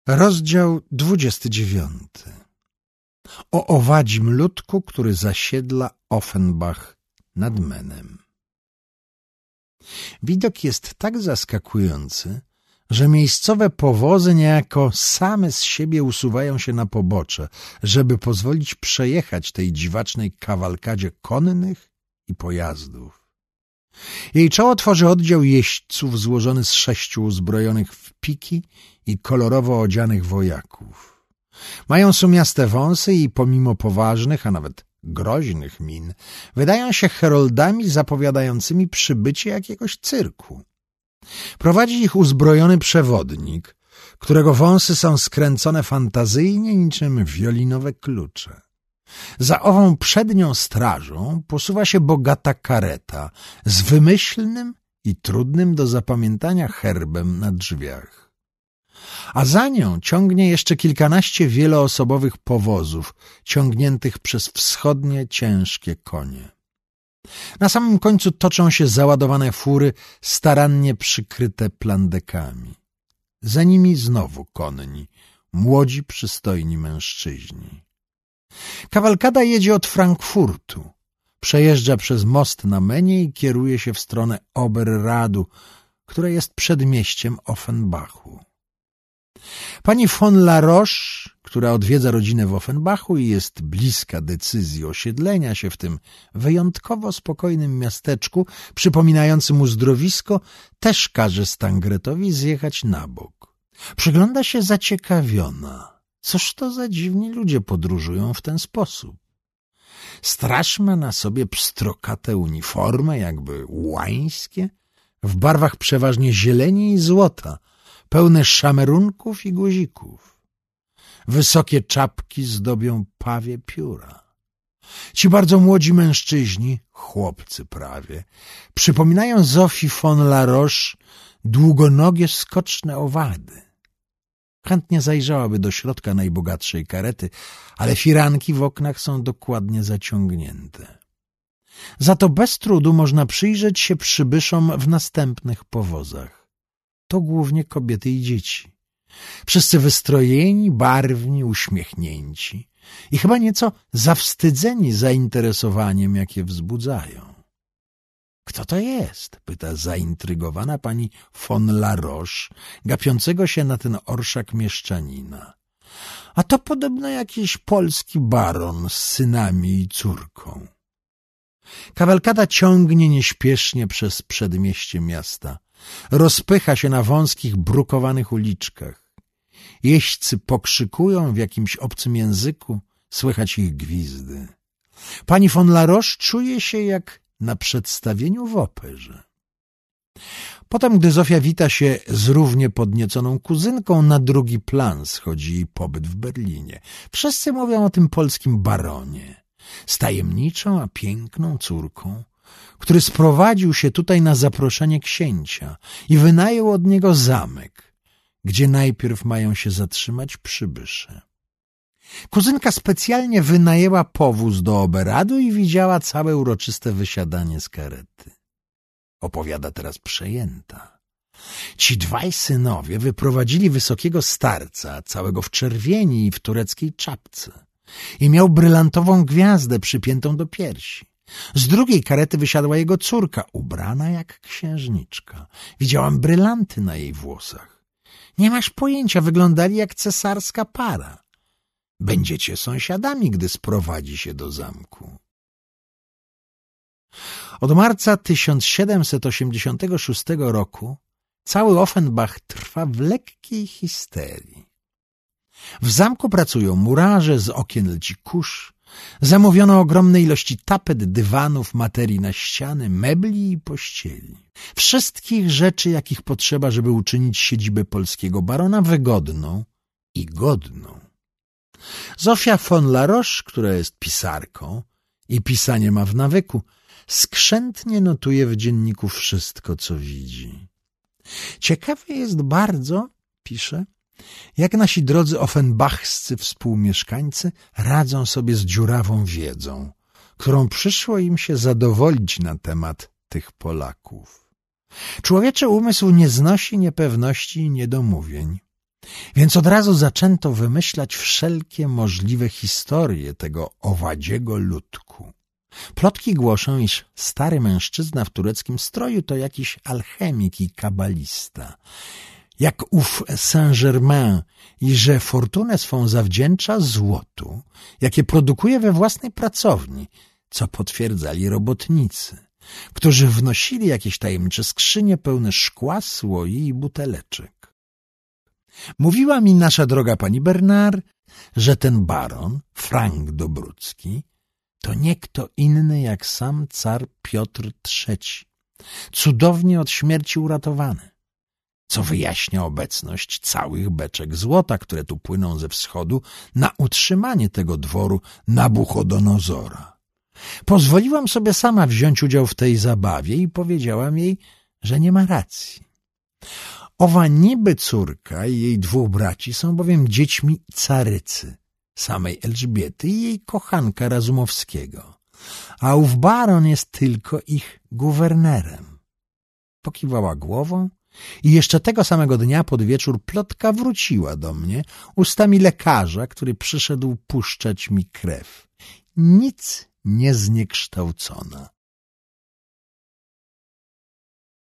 Rozdział 29. O owadzim ludku, który zasiedla Offenbach nad Menem. Widok jest tak zaskakujący, że miejscowe powozy niejako same z siebie usuwają się na pobocze, żeby pozwolić przejechać tej dziwacznej kawalkadzie konnych i pojazdów. Jej czoło tworzy oddział jeźdźców złożony z 6 uzbrojonych w piki i kolorowo odzianych wojaków. Mają sumiaste wąsy i pomimo poważnych, a nawet groźnych min, wydają się heroldami zapowiadającymi przybycie jakiegoś cyrku. Prowadzi ich uzbrojony przewodnik, którego wąsy są skręcone fantazyjnie niczym wiolinowe klucze. Za ową przednią strażą posuwa się bogata kareta z wymyślnym i trudnym do zapamiętania herbem na drzwiach. A za nią ciągnie jeszcze kilkanaście wieloosobowych powozów ciągniętych przez wschodnie ciężkie konie. Na samym końcu toczą się załadowane fury starannie przykryte plandekami. Za nimi znowu konni, młodzi, przystojni mężczyźni. Kawalkada jedzie od Frankfurtu, przejeżdża przez most na Menie i kieruje się w stronę Oberradu, które jest przedmieściem Offenbachu. Pani von La Roche, która odwiedza rodzinę w Offenbachu i jest bliska decyzji osiedlenia się w tym wyjątkowo spokojnym miasteczku, przypominającym uzdrowisko, też każe Stangretowi zjechać na bok. Przygląda się zaciekawiona. Cóż to za dziwni ludzie podróżują w ten sposób? Straż ma na sobie pstrokate uniformy, jakby łańskie, w barwach przeważnie zieleni i złota, pełne szamerunków i guzików. Wysokie czapki zdobią pawie pióra. Ci bardzo młodzi mężczyźni, chłopcy prawie, przypominają Zofii von La Roche długonogie skoczne owady. Chętnie zajrzałaby do środka najbogatszej karety, ale firanki w oknach są dokładnie zaciągnięte. Za to bez trudu można przyjrzeć się przybyszom w następnych powozach. To głównie kobiety i dzieci. Wszyscy wystrojeni, barwni, uśmiechnięci i chyba nieco zawstydzeni zainteresowaniem, jakie wzbudzają. Kto to jest? Pyta zaintrygowana pani von La Roche, gapiącego się na ten orszak mieszczanina. A to podobno jakiś polski baron z synami i córką. Kawalkada ciągnie nieśpiesznie przez przedmieście miasta. Rozpycha się na wąskich, brukowanych uliczkach. Jeźdźcy pokrzykują w jakimś obcym języku, słychać ich gwizdy. Pani von La Roche czuje się jak na przedstawieniu w operze. Potem, gdy Zofia wita się z równie podnieconą kuzynką, na drugi plan schodzi jej pobyt w Berlinie. Wszyscy mówią o tym polskim baronie, z tajemniczą, a piękną córką, który sprowadził się tutaj na zaproszenie księcia i wynajął od niego zamek, gdzie najpierw mają się zatrzymać przybysze. Kuzynka specjalnie wynajęła powóz do Oberradu i widziała całe uroczyste wysiadanie z karety. Opowiada teraz przejęta. Ci dwaj synowie wyprowadzili wysokiego starca, całego w czerwieni i w tureckiej czapce. I miał brylantową gwiazdę przypiętą do piersi. Z drugiej karety wysiadła jego córka, ubrana jak księżniczka. Widziałam brylanty na jej włosach. Nie masz pojęcia, wyglądali jak cesarska para. Będziecie sąsiadami, gdy sprowadzi się do zamku. Od marca 1786 roku cały Offenbach trwa w lekkiej histerii. W zamku pracują murarze, z okien leci kurz, zamówiono ogromne ilości tapet, dywanów, materii na ściany, mebli i pościeli. Wszystkich rzeczy, jakich potrzeba, żeby uczynić siedzibę polskiego barona wygodną i godną. Zofia von La Roche, która jest pisarką i pisanie ma w nawyku, skrzętnie notuje w dzienniku wszystko, co widzi. Ciekawe jest bardzo, pisze, jak nasi drodzy offenbachscy współmieszkańcy radzą sobie z dziurawą wiedzą, którą przyszło im się zadowolić na temat tych Polaków. Człowieczy umysł nie znosi niepewności i niedomówień. Więc od razu zaczęto wymyślać wszelkie możliwe historie tego owadziego ludku. Plotki głoszą, iż stary mężczyzna w tureckim stroju to jakiś alchemik i kabalista, jak ów Saint-Germain, i że fortunę swą zawdzięcza złotu, jakie produkuje we własnej pracowni, co potwierdzali robotnicy, którzy wnosili jakieś tajemnicze skrzynie pełne szkła, słoi i buteleczek. Mówiła mi nasza droga pani Bernard, że ten baron, Frank Dobrucki, to nie kto inny jak sam car Piotr III, cudownie od śmierci uratowany, co wyjaśnia obecność całych beczek złota, które tu płyną ze wschodu na utrzymanie tego dworu Nabuchodonozora. Pozwoliłam sobie sama wziąć udział w tej zabawie i powiedziałam jej, że nie ma racji. Owa niby córka i jej 2 braci są bowiem dziećmi carycy, samej Elżbiety i jej kochanka Razumowskiego, a ów baron jest tylko ich guwernerem. Pokiwała głową i jeszcze tego samego dnia pod wieczór plotka wróciła do mnie ustami lekarza, który przyszedł puszczać mi krew. Nic niezniekształcona.